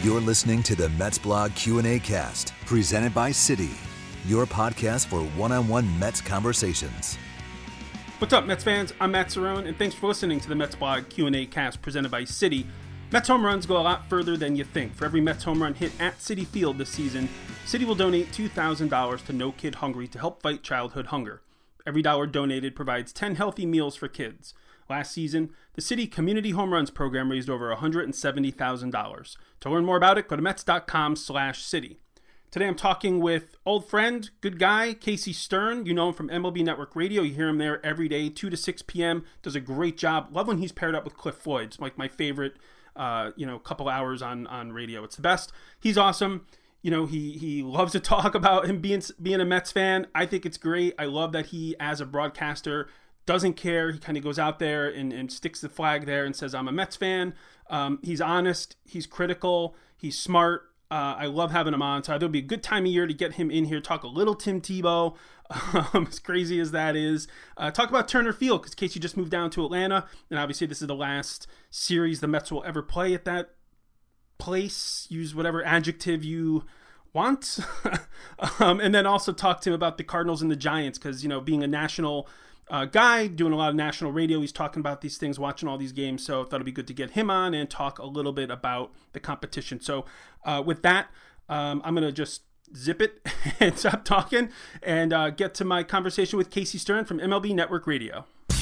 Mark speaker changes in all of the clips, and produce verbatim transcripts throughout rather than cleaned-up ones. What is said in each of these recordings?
Speaker 1: You're listening to the Mets Blog Q and A Cast, presented by Citi, your podcast for one-on-one Mets conversations.
Speaker 2: What's up, Mets fans? I'm Matt Cerrone, and thanks for listening to the Mets Blog Q and A Cast presented by Citi. Mets home runs go a lot further than you think. For every Mets home run hit at Citi Field this season, Citi will donate two thousand dollars to No Kid Hungry to help fight childhood hunger. Every dollar donated provides ten healthy meals for kids. Last season, the Citi Community Home Runs program raised over one hundred seventy thousand dollars. To learn more about it, go to Mets.com slash Citi. Today I'm talking with old friend, good guy, Casey Stern. You know him from M L B Network Radio. You hear him there every day, two to six p.m. Does a great job. Love when he's paired up with Cliff Floyd. It's like my favorite, uh, you know, couple hours on, on radio. It's the best. He's awesome. You know, he he loves to talk about him being being a Mets fan. I think it's great. I love that he, as a broadcaster, doesn't care. He kind of goes out there and, and sticks the flag there and says, I'm a Mets fan. Um, he's honest. He's critical. He's smart. Uh, I love having him on. So it'll be a good time of year to get him in here, talk a little Tim Tebow, um, as crazy as that is. Uh, talk about Turner Field, because Casey just moved down to Atlanta. And obviously this is the last series the Mets will ever play at that place. Use whatever adjective you want. um, and then also talk to him about the Cardinals and the Giants, because, you know, being a national Uh, guy doing a lot of national radio, he's talking about these things, watching all these games, so I thought it'd be good to get him on and talk a little bit about the competition. So uh, with that, um, I'm going to just zip it and stop talking and uh, get to my conversation with Casey Stern from M L B Network Radio.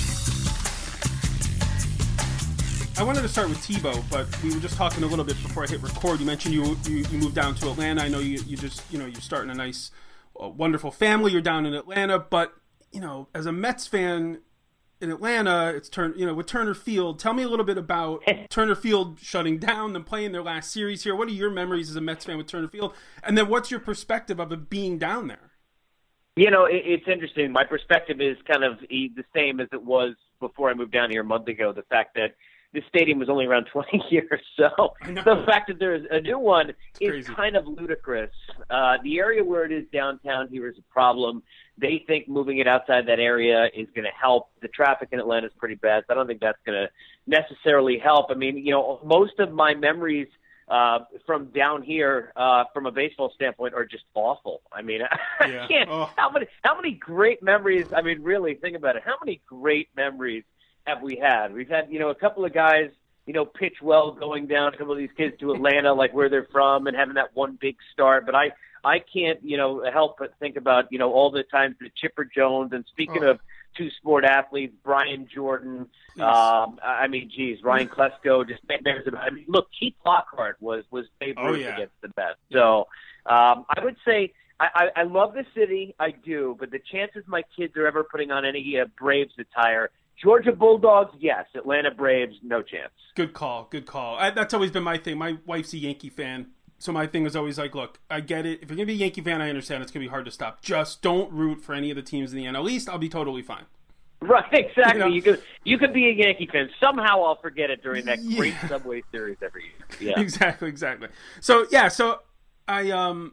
Speaker 2: I wanted to start with Tebow, but we were just talking a little bit before I hit record. You mentioned you you, you moved down to Atlanta. I know you, you just, you know, you're starting a nice, uh, wonderful family. You're down in Atlanta, but you know, as a Mets fan in Atlanta, it's turn, you know, with Turner Field. Tell me a little bit about Turner Field shutting down, them playing their last series here. What are your memories as a Mets fan with Turner Field? And then what's your perspective of it being down there?
Speaker 3: You know, it, it's interesting. My perspective is kind of the same as it was before I moved down here a month ago. The fact that this stadium was only around twenty years, so the fact that there's a new one
Speaker 2: it's
Speaker 3: is
Speaker 2: crazy.
Speaker 3: kind of ludicrous. Uh, the area where it is downtown here is a problem. They think moving it outside that area is going to help. The traffic in Atlanta is pretty bad, so I don't think that's going to necessarily help. I mean, you know, most of my memories uh, from down here, uh, from a baseball standpoint, are just awful. I mean, I
Speaker 2: Yeah.
Speaker 3: can't.
Speaker 2: Oh.
Speaker 3: How many? How many great memories? I mean, really, think about it. How many great memories have we had? We've had, you know, a couple of guys, you know, pitch well going down, a couple of these kids to Atlanta, like where they're from, and having that one big start. But I, I can't, you know, help but think about, you know, all the times that Chipper Jones, and speaking
Speaker 2: Oh.
Speaker 3: of two sport athletes, Brian Jordan,
Speaker 2: Please.
Speaker 3: um, I mean, geez, Ryan Klesko, just there's about. I mean, look, Keith Lockhart was was Babe
Speaker 2: Oh,
Speaker 3: Ruth
Speaker 2: yeah.
Speaker 3: against the best. So um, I would say. I, I, I love the city, I do, but the chances my kids are ever putting on any uh, Braves attire, Georgia Bulldogs, yes. Atlanta Braves, no chance.
Speaker 2: Good call. Good call. I, that's always been my thing. My wife's a Yankee fan. So my thing is always like, look, I get it. If you're going to be a Yankee fan, I understand it's going to be hard to stop. Just don't root for any of the teams in the N L East. I'll be totally fine.
Speaker 3: Right, exactly.
Speaker 2: You know?
Speaker 3: You could you could be a Yankee fan. Somehow I'll forget it during that
Speaker 2: Yeah.
Speaker 3: great Subway Series every year. Yeah.
Speaker 2: Exactly, exactly. So, yeah, so I um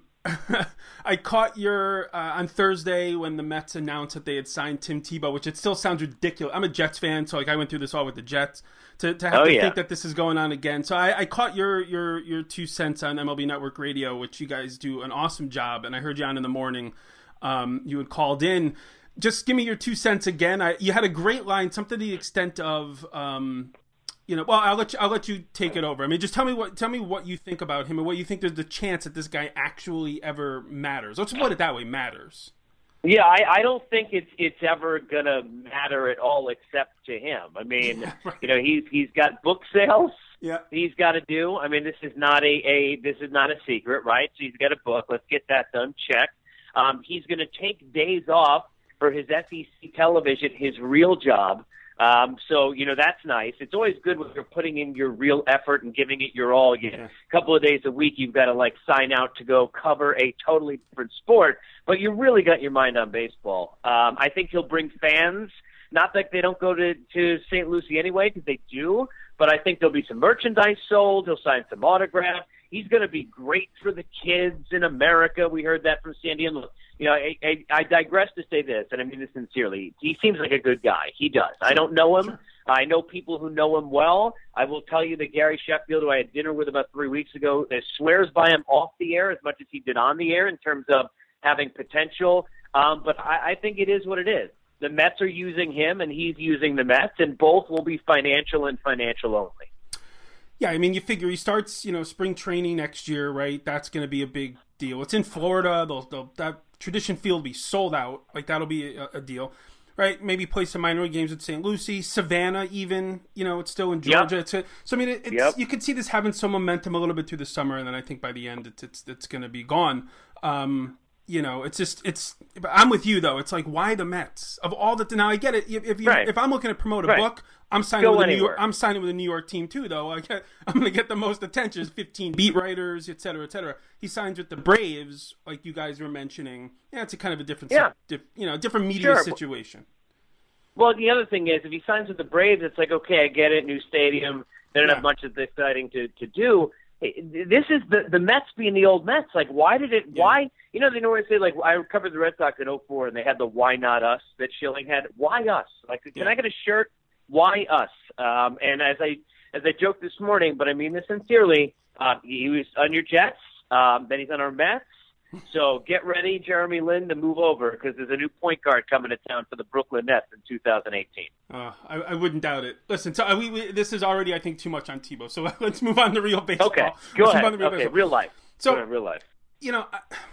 Speaker 2: I caught your uh, on Thursday when the Mets announced that they had signed Tim Tebow, which it still sounds ridiculous. I'm a Jets fan, so like I went through this all with the Jets. To, to have
Speaker 3: Oh,
Speaker 2: to
Speaker 3: yeah.
Speaker 2: think that this is going on again. So I, I caught your your your two cents on M L B Network Radio, which you guys do an awesome job. And I heard you on in the morning. Um, you had called in. Just give me your two cents again. I, you had a great line, something to the extent of, um, you know. Well, I'll let you, I'll let you take it over. I mean, just tell me what tell me what you think about him and what you think there's the chance that this guy actually ever matters. Let's put it that way, matters.
Speaker 3: Yeah, I, I don't think it's it's ever gonna matter at all, except to him. I mean,
Speaker 2: Yeah, right.
Speaker 3: you know, he's he's got book sales.
Speaker 2: Yeah.
Speaker 3: He's got to do. I mean, this is not a, a this is not a secret, right? So he's got a book. Let's get that done. Check. Um, he's going to take days off for his S E C television, his real job. Um, so, you know, that's nice. It's always good when you're putting in your real effort and giving it your all. You know, a couple of days a week, you've got to, like, sign out to go cover a totally different sport, but you really got your mind on baseball. Um, I think he'll bring fans. Not that they don't go to, to Saint Lucie anyway, because they do, but I think there'll be some merchandise sold. He'll sign some autographs. He's going to be great for the kids in America. We heard that from Sandy. And look, you know, I, I, I digress to say this, and I mean this sincerely. He seems like a good guy. He does. I don't know him. I know people who know him well. I will tell you that Gary Sheffield, who I had dinner with about three weeks ago, swears by him off the air as much as he did on the air in terms of having potential. Um, but I, I think it is what it is. The Mets are using him, and he's using the Mets, and both will be financial and financial only.
Speaker 2: Yeah, I mean, you figure he starts, you know, spring training next year, right? That's going to be a big deal. It's in Florida. They'll, they'll, that Tradition Field will be sold out. Like, that'll be a, a deal. Right, maybe play some minor league games with Saint Lucie, Savannah, even. You know, it's still in Georgia. Yep. It's a, so I mean, it, it's yep. you could see this having some momentum a little bit through the summer, and then I think by the end, it's it's it's going to be gone. Um, you know, it's just it's. I'm with you though. It's like, why the Mets of all the? Now I get it. If if, you, right. if I'm looking to promote a right. book, I'm signing Go with a New York. I'm signing with a New York team too, though. I get, I'm going to get the most attention. fifteen beat writers, et cetera, et cetera. He signs with the Braves, like you guys were mentioning. Yeah, it's a kind of a different, yeah. diff, you know, different media sure. situation.
Speaker 3: Well, the other thing is, if he signs with the Braves, it's like, okay, I get it, new stadium. They don't yeah. have much that's exciting to, to do. This is the the Mets being the old Mets. Like, why did it? Yeah. Why? You know, they normally say, like, I covered the Red Sox in oh four, and they had the "Why not us" that Schilling had. Why us? Like, can yeah. I get a shirt? Why us? Um, and as I as I joked this morning, but I mean this sincerely, uh, he was on your Jets. Um, then he's on our Mets. So get ready, Jeremy Lin, to move over because there's a new point guard coming to town for the Brooklyn Nets in two thousand eighteen.
Speaker 2: Uh, I, I wouldn't doubt it. Listen, so we, we, this is already, I think, too much on Tebow. So let's move on to real baseball.
Speaker 3: Okay, go
Speaker 2: let's
Speaker 3: ahead.
Speaker 2: Real
Speaker 3: okay,
Speaker 2: baseball.
Speaker 3: real life.
Speaker 2: So,
Speaker 3: ahead, real life.
Speaker 2: You know,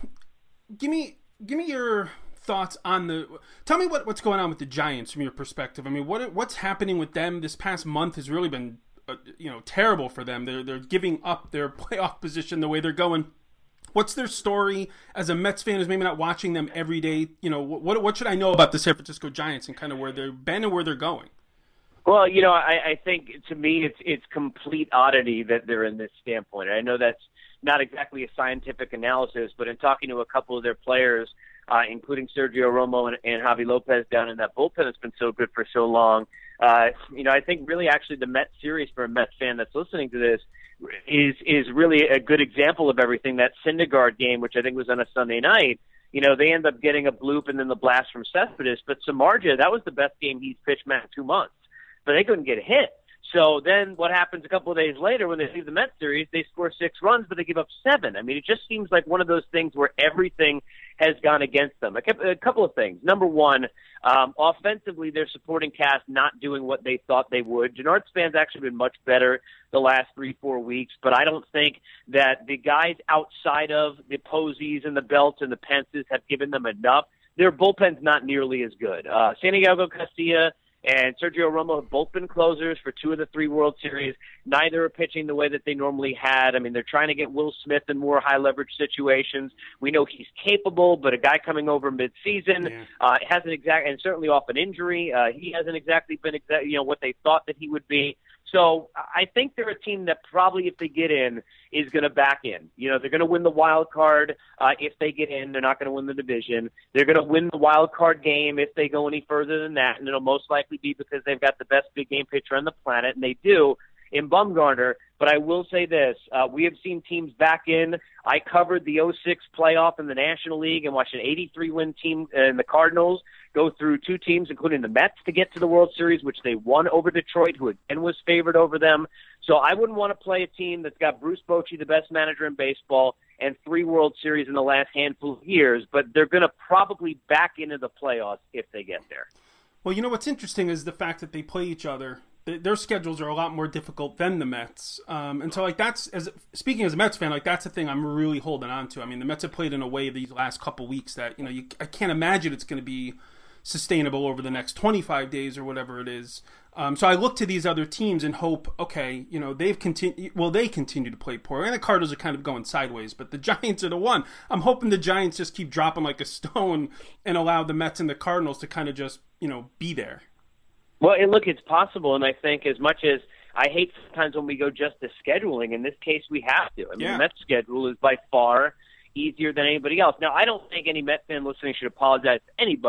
Speaker 2: give me give me your thoughts on the. Tell me what, what's going on with the Giants from your perspective. I mean, what what's happening with them this past month has really been, uh, you know, terrible for them. They're they're giving up their playoff position the way they're going. What's their story as a Mets fan who's maybe not watching them every day? You know, what what should I know about the San Francisco Giants and kind of where they've been and where they're going?
Speaker 3: Well, you know, I, I think to me it's it's complete oddity that they're in this standpoint. I know that's not exactly a scientific analysis, but in talking to a couple of their players, uh, including Sergio Romo and, and Javi Lopez down in that bullpen that's been so good for so long, uh, you know, I think really actually the Mets series for a Mets fan that's listening to this is is really a good example of everything. That Syndergaard game, which I think was on a Sunday night, you know, they end up getting a bloop and then the blast from Cespedes. But Samardzija, that was the best game he's pitched in two months. But they couldn't get a hit. So then what happens a couple of days later when they leave the Mets series, they score six runs, but they give up seven. I mean, it just seems like one of those things where everything has gone against them. A couple of things. Number one, um, offensively, their supporting cast not doing what they thought they would. Denard Span's actually been much better the last three, four weeks, but I don't think that the guys outside of the Posies and the Belts and the Pences have given them enough. Their bullpen's not nearly as good. Uh, Santiago Castilla and Sergio Romo have both been closers for two of the three World Series. Neither are pitching the way that they normally had. I mean, they're trying to get Will Smith in more high-leverage situations. We know he's capable, but a guy coming over mid-season yeah. uh, hasn't exactly, and certainly off an injury, uh, he hasn't exactly been exa- you know what they thought that he would be. So I think they're a team that probably, if they get in, is going to back in. You know, they're going to win the wild card uh, if they get in. They're not going to win the division. They're going to win the wild card game if they go any further than that, and it'll most likely be because they've got the best big game pitcher on the planet, and they do in Bumgarner. But I will say this. Uh, we have seen teams back in. I covered the oh six playoff in the National League and watched an eighty-three win team in the Cardinals go through two teams, including the Mets, to get to the World Series, which they won over Detroit, who again was favored over them. So I wouldn't want to play a team that's got Bruce Bochy, the best manager in baseball, and three World Series in the last handful of years. But they're going to probably back into the playoffs if they get there.
Speaker 2: Well, you know what's interesting is the fact that they play each other. Their schedules are a lot more difficult than the Mets, um, and so like that's as speaking as a Mets fan, like that's the thing I'm really holding on to. I mean, the Mets have played in a way these last couple weeks that you know you, I can't imagine it's going to be sustainable over the next twenty-five days or whatever it is. Um, so I look to these other teams and hope, okay, you know they've continued. Well, they continue to play poor, and the Cardinals are kind of going sideways, but the Giants are the one. I'm hoping the Giants just keep dropping like a stone and allow the Mets and the Cardinals to kind of just you know be there.
Speaker 3: Well, and look, it's possible, and I think as much as I hate sometimes when we go just to scheduling, in this case we have to. I mean, yeah. the Mets schedule is by far easier than anybody else. Now, I don't think any Met fan listening should apologize to anybody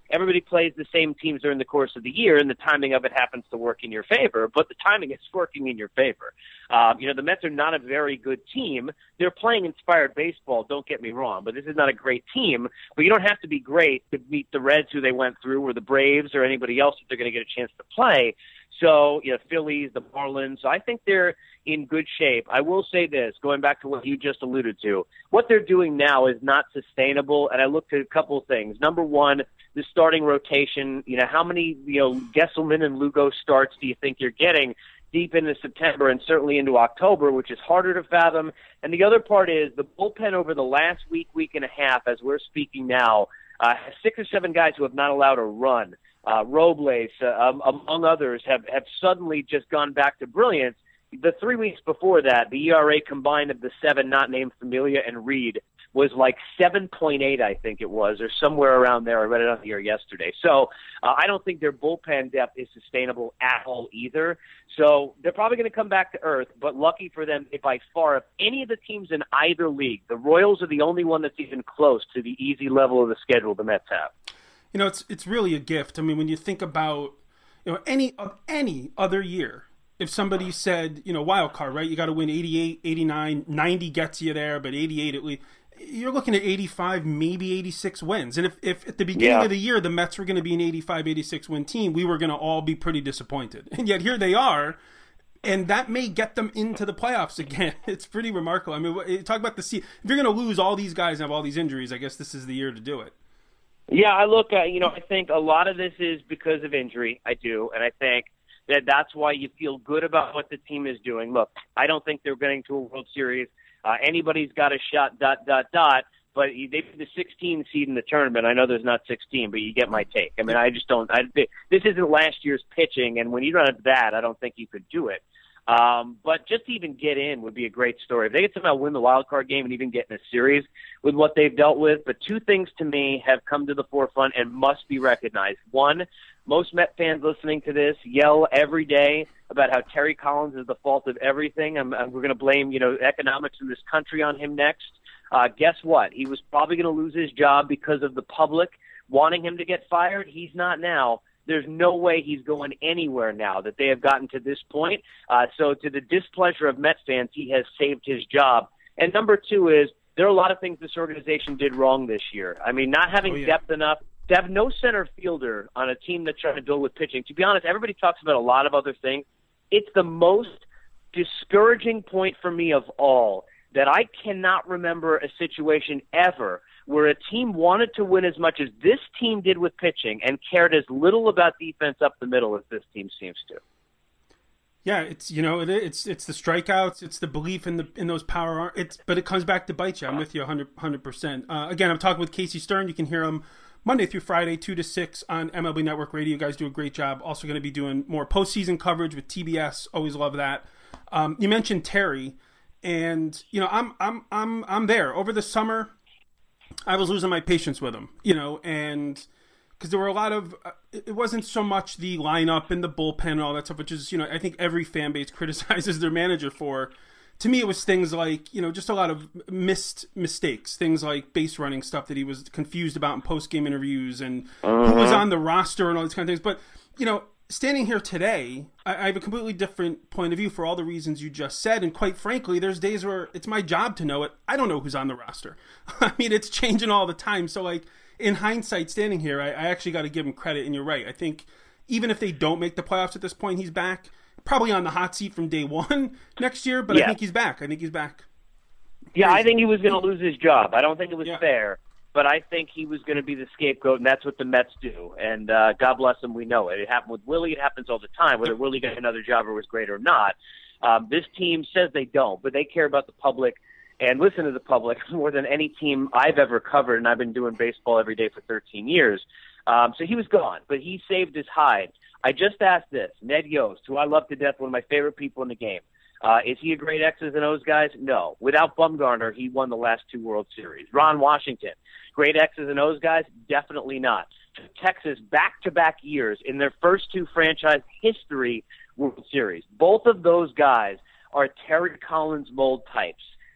Speaker 3: everybody plays the same teams during the course of the year, and the timing of it happens to work in your favor, but the timing is working in your favor. Um, you know, the Mets are not a very good team. They're playing inspired baseball, don't get me wrong, but this is not a great team. But you don't have to be great to beat the Reds, who they went through, or the Braves, or anybody else if they're going to get a chance to play. So, you know, Phillies, the Marlins. So I think they're in good shape. I will say this, going back to what you just alluded to, what they're doing now is not sustainable, and I looked at a couple of things. Number one, the starting rotation. You know, how many, you know, Gesselman and Lugo starts do you think you're getting deep into September and certainly into October, which is harder to fathom? And the other part is the bullpen over the last week, week and a half, as we're speaking now, uh, has six or seven guys who have not allowed a run. Uh, Robles, uh, um, among others, have, have suddenly just gone back to brilliance. The three weeks before that, the E R A combined of the seven not named Familia and Reed was like seven point eight, I think it was, or somewhere around there. I read it on the air yesterday. So uh, I don't think their bullpen depth is sustainable at all either. So they're probably going to come back to earth, but lucky for them, they by far, if any of the teams in either league, the Royals are the only one that's even close to the easy level of the schedule the Mets have.
Speaker 2: You know, it's it's really a gift. I mean, when you think about, you know, any of any other year, if somebody said, you know, wild card, right? You got to win eighty-eight, eighty-nine, ninety gets you there, but eighty-eight at least. You're looking at eighty-five, maybe eighty-six wins. And if, if at the beginning
Speaker 3: yeah.
Speaker 2: of the year the Mets were going to be an eighty-five, eighty-six win team, we were going to all be pretty disappointed. And yet here they are, and that may get them into the playoffs again. It's pretty remarkable. I mean, talk about the sea. If you're going to lose all these guys and have all these injuries, I guess this is the year to do it.
Speaker 3: Yeah, I look at, you know, I think a lot of this is because of injury. I do. And I think that that's why you feel good about what the team is doing. Look, I don't think they're getting to a World Series. Uh, anybody's got a shot, dot, dot, dot. But they be the sixteen seed in the tournament. I know there's not sixteen, but you get my take. I mean, I just don't. I, this isn't last year's pitching, and when you don't have that, I don't think you could do it. Um, but just to even get in would be a great story. If they could somehow win the wild card game and even get in a series with what they've dealt with. But two things to me have come to the forefront and must be recognized. One, most Met fans listening to this yell every day about how Terry Collins is the fault of everything. I'm, I'm, we're going to blame, you know, economics in this country on him next. Uh, guess what? He was probably going to lose his job because of the public wanting him to get fired. He's not now. There's no way he's going anywhere now that they have gotten to this point. Uh, so to the displeasure of Mets fans, he has saved his job. And number two is there are a lot of things this organization did wrong this year. I mean, not having oh, yeah. depth enough, to have no center fielder on a team that's trying to build with pitching. To be honest, everybody talks about a lot of other things. It's the most discouraging point for me of all that I cannot remember a situation ever where a team wanted to win as much as this team did with pitching and cared as little about defense up the middle as this team seems to.
Speaker 2: Yeah, it's, you know, it, it's it's the strikeouts, it's the belief in the in those power. It's but it comes back to bite you. I'm with you one hundred percent. Uh, again, I'm talking with Casey Stern. You can hear him Monday through Friday, two to six on M L B Network Radio. You guys do a great job. Also going to be doing more postseason coverage with T B S. Always love that. Um, you mentioned Terry, and you know, I'm I'm I'm I'm there over the summer. I was losing my patience with him, you know, and because there were a lot of, uh, it wasn't so much the lineup and the bullpen and all that stuff, which is, you know, I think every fan base criticizes their manager for. To me, it was things like, you know, just a lot of missed mistakes, things like base running stuff that he was confused about in post-game interviews and uh-huh. who was on the roster and all these kind of things. But, you know, standing here today, I, I have a completely different point of view for all the reasons you just said. And quite frankly, there's days where it's my job to know it. I don't know who's on the roster. I mean, it's changing all the time. So, like, in hindsight, standing here, I, I actually got to give him credit. And you're right. I think even if they don't make the playoffs at this point, he's back. Probably on the hot seat from day one next year, but yeah. I think he's back. I think he's back.
Speaker 3: Yeah, Crazy. I think he was going to lose his job. I don't think it was yeah. fair, but I think he was going to be the scapegoat, and that's what the Mets do. And uh, God bless him, we know it. It happened with Willie. It happens all the time, whether Willie got another job or was great or not. Um, this team says they don't, but they care about the public and listen to the public more than any team I've ever covered, and I've been doing baseball every day for thirteen years. Um, so he was gone, but he saved his hide. I just asked this, Ned Yost, who I love to death, one of my favorite people in the game. Uh, is he a great X's and O's guy? No. Without Bumgarner, he won the last two World Series. Ron Washington, great X's and O's guys? Definitely not. Texas, back-to-back years in their first two franchise history World Series. Both of those guys are Terry Collins mold types.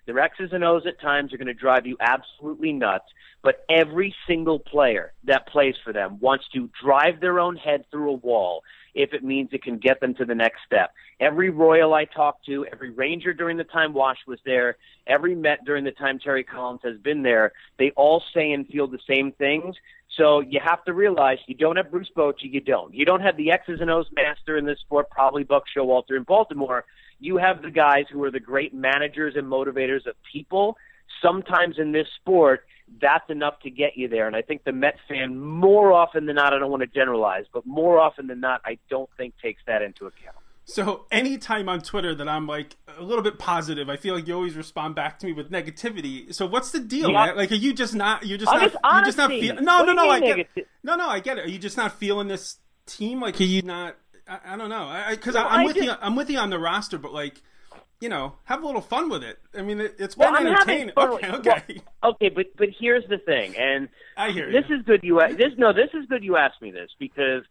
Speaker 3: Their X's and O's at times are going to drive you absolutely nuts, but every single player that plays for them wants to drive their own head through a wall if it means it can get them to the next step. Every Royal I talked to, every Ranger during the time Wash was there, every Met during the time Terry Collins has been there, they all say and feel the same things. So you have to realize you don't have Bruce Bochy, you don't. You don't have the X's and O's master in this sport, probably Buck Showalter in Baltimore. You have the guys who are the great managers and motivators of people. Sometimes in this sport, that's enough to get you there. And I think the Mets fan, more often than not, I don't want to generalize, but more often than not, I don't think takes that into account.
Speaker 2: So anytime on Twitter that I'm like a little bit positive, I feel like you always respond back to me with negativity. So what's the deal, yeah. man? Like, are you just not? You're just
Speaker 3: I'm
Speaker 2: not.
Speaker 3: Just
Speaker 2: you're just not feeling. No,
Speaker 3: what
Speaker 2: no, no. I
Speaker 3: negative?
Speaker 2: get. It. No, no. I get it. Are you just not feeling this team? Like, are you not? I, I don't know. Because
Speaker 3: well,
Speaker 2: I'm
Speaker 3: I
Speaker 2: with
Speaker 3: just,
Speaker 2: you. I'm with you on the roster, but like, you know, have a little fun with it. I mean, it, it's been
Speaker 3: well,
Speaker 2: entertaining. Okay, okay.
Speaker 3: Well, okay, but but here's the thing, and
Speaker 2: I hear
Speaker 3: this
Speaker 2: you.
Speaker 3: is good. You this no, this is good. You asked me this because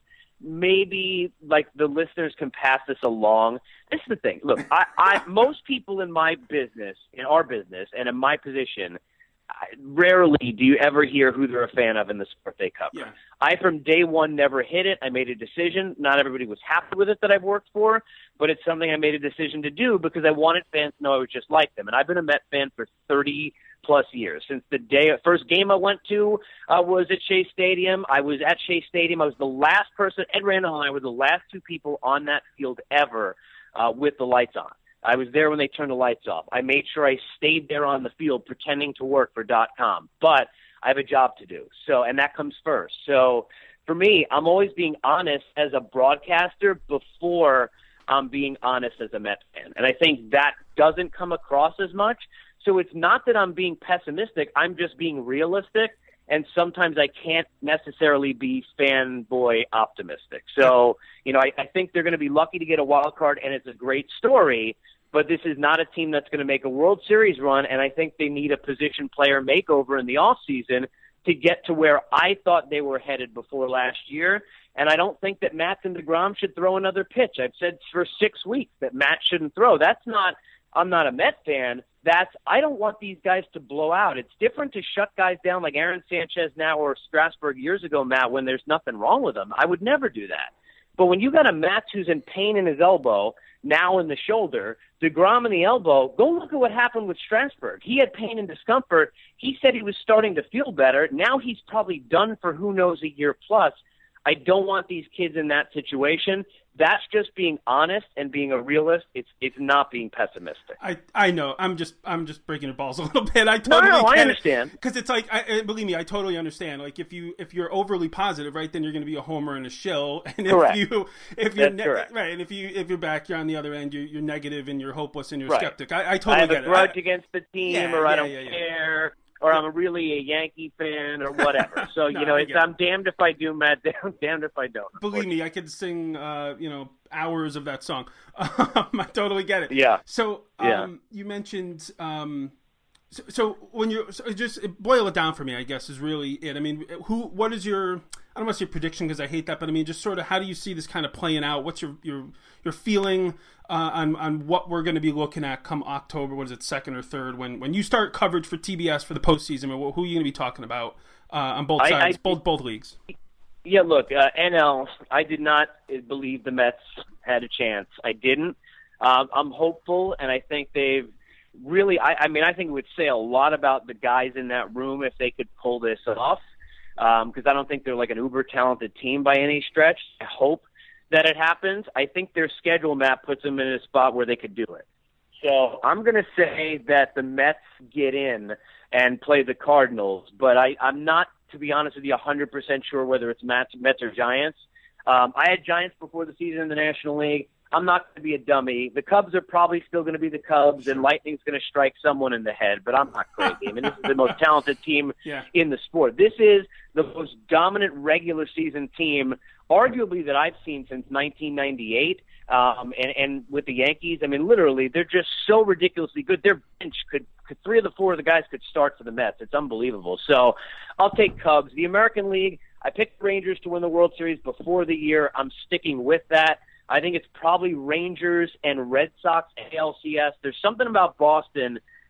Speaker 3: maybe like the listeners can pass this along. This is the thing. Look, I, I most people in my business, in our business, and in my position, I, rarely do you ever hear who they're a fan of in the sport they cover.
Speaker 2: Yeah.
Speaker 3: I, from day one, never hit it. I made a decision. Not everybody was happy with it that I've worked for, but it's something I made a decision to do because I wanted fans to know I was just like them. And I've been a Met fan for thirty plus years. Since the day, first game I went to uh, was at Shea Stadium. I was at Shea Stadium. I was the last person, Ed Randall and I were the last two people on that field ever uh, with the lights on. I was there when they turned the lights off. I made sure I stayed there on the field pretending to work for dot com. But I have a job to do. So, and that comes first. So for me, I'm always being honest as a broadcaster before I'm being honest as a Mets fan. And I think that doesn't come across as much. So it's not that I'm being pessimistic. I'm just being realistic. And sometimes I can't necessarily be fanboy optimistic. So, you know, I, I think they're going to be lucky to get a wild card, and it's a great story. But this is not a team that's going to make a World Series run, and I think they need a position player makeover in the offseason to get to where I thought they were headed before last year. And I don't think that Matz and DeGrom should throw another pitch. I've said for six weeks that Matt shouldn't throw. That's not – I'm not a Met fan. That's I don't want these guys to blow out. It's different to shut guys down like Aaron Sanchez now or Strasburg years ago, Matt, when there's nothing wrong with them. I would never do that. But when you got a Matz who's in pain in his elbow, now in the shoulder, DeGrom in the elbow, go look at what happened with Strasburg. He had pain and discomfort. He said he was starting to feel better. Now he's probably done for who knows a year plus. I don't want these kids in that situation. That's just being honest and being a realist. It's it's not being pessimistic.
Speaker 2: I, I know. I'm just I'm just breaking your balls a little bit. I totally
Speaker 3: no, no,
Speaker 2: get
Speaker 3: I understand.
Speaker 2: Because it. it's like, I, believe me, I totally understand. Like if you if you're overly positive, right, then you're going to be a homer and a shill. And if
Speaker 3: correct.
Speaker 2: you if you're
Speaker 3: ne- correct.
Speaker 2: right, and if you if you're back, you're on the other end. You're, you're negative and you're hopeless and you're
Speaker 3: right.
Speaker 2: skeptic. I, I totally
Speaker 3: I have
Speaker 2: get
Speaker 3: a grudge
Speaker 2: it.
Speaker 3: against the team,
Speaker 2: yeah,
Speaker 3: or
Speaker 2: yeah,
Speaker 3: I don't
Speaker 2: yeah, yeah.
Speaker 3: care. Or I'm really a Yankee fan, or whatever. So
Speaker 2: no,
Speaker 3: you know, it's I'm damned if I do, Matt. Damn, damned if I don't.
Speaker 2: Believe me, I could sing, uh, you know, hours of that song. I totally get it.
Speaker 3: Yeah.
Speaker 2: So, um,
Speaker 3: yeah.
Speaker 2: you mentioned, um, so, so when you so just boil it down for me, I guess is really it. I mean, who, what is your, I don't want to say prediction because I hate that, but I mean, just sort of how do you see this kind of playing out? What's your your your feeling uh, on on what we're going to be looking at come October? What is it, second or third? When when you start coverage for T B S for the postseason, or who are you going to be talking about uh, on both sides, I, I, both both leagues?
Speaker 3: Yeah, look, uh, N L. I did not believe the Mets had a chance. I didn't. Um, I'm hopeful, and I think they've really. I, I mean, I think it would say a lot about the guys in that room if they could pull this off. Because um, I don't think they're like an uber talented team by any stretch. I hope that it happens. I think their schedule map puts them in a spot where they could do it. So I'm going to say that the Mets get in and play the Cardinals, but I, I'm not, to be honest with you, one hundred percent sure whether it's Mets, Mets or Giants. Um, I had Giants before the season in the National League. I'm not going to be a dummy. The Cubs are probably still going to be the Cubs, and Lightning's going to strike someone in the head, but I'm not crazy. I mean, this is the most talented team
Speaker 2: yeah.
Speaker 3: in the sport. This is the most dominant regular season team, arguably, that I've seen since nineteen ninety-eight. Um, and, and with the Yankees, I mean, literally, they're just so ridiculously good. Their bench could, could three of the four of the guys could start for the Mets. It's unbelievable. So I'll take Cubs. The American League, I picked the Rangers to win the World Series before the year. I'm sticking with that. I think it's probably Rangers and Red Sox A L C S. There's something about Boston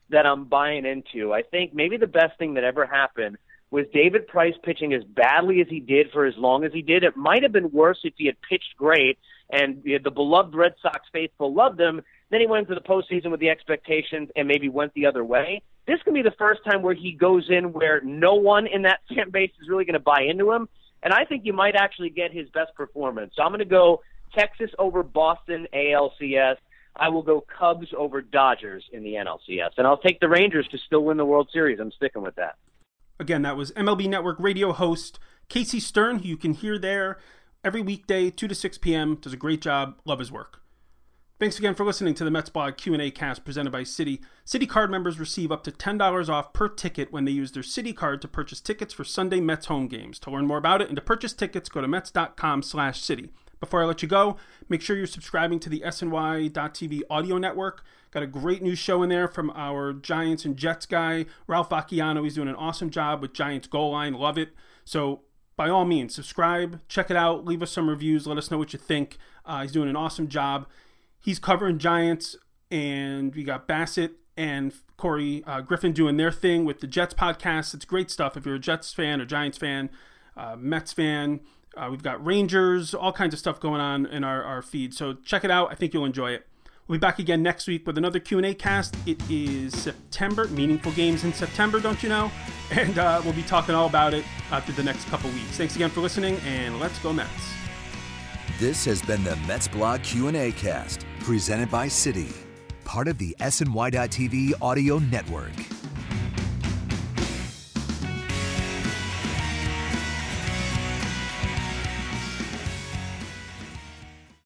Speaker 3: that I'm buying into. I think maybe the best thing that ever happened was David Price pitching as badly as he did for as long as he did. It might have been worse if he had pitched great and the beloved Red Sox faithful loved him. Then he went into the postseason with the expectations and maybe went the other way. This can be the first time where he goes in where no one in that fan base is really going to buy into him. And I think you might actually get his best performance. So I'm going to go Texas over Boston A L C S. I will go Cubs over Dodgers in the N L C S. And I'll take the Rangers to still win the World Series. I'm sticking with that.
Speaker 2: Again, that was M L B Network radio host Casey Stern, who you can hear there every weekday, two to six p.m. Does a great job. Love his work. Thanks again for listening to the Mets Blog Q and A cast presented by Citi. Citi Card members receive up to ten dollars off per ticket when they use their Citi Card to purchase tickets for Sunday Mets home games. To learn more about it and to purchase tickets, go to Mets.com slash Citi. Before I let you go, make sure you're subscribing to the S N Y dot T V audio network. Got a great new show in there from our Giants and Jets guy, Ralph Acciano. He's doing an awesome job with Giants Goal Line. Love it. So by all means, subscribe, check it out, leave us some reviews, let us know what you think. Uh, he's doing an awesome job. He's covering Giants, and we got Bassett and Corey uh, Griffin doing their thing with the Jets podcast. It's great stuff if you're a Jets fan, a Giants fan, uh, Mets fan. Uh, we've got Rangers, all kinds of stuff going on in our, our feed. So check it out. I think you'll enjoy it. We'll be back again next week with another Q and A cast. It is September, meaningful games in September, don't you know? And uh, we'll be talking all about it uh, through the next couple weeks. Thanks again for listening, and let's go Mets.
Speaker 1: This has been the Mets Blog Q and A cast, presented by Citi, part of the S N Y dot T V audio network.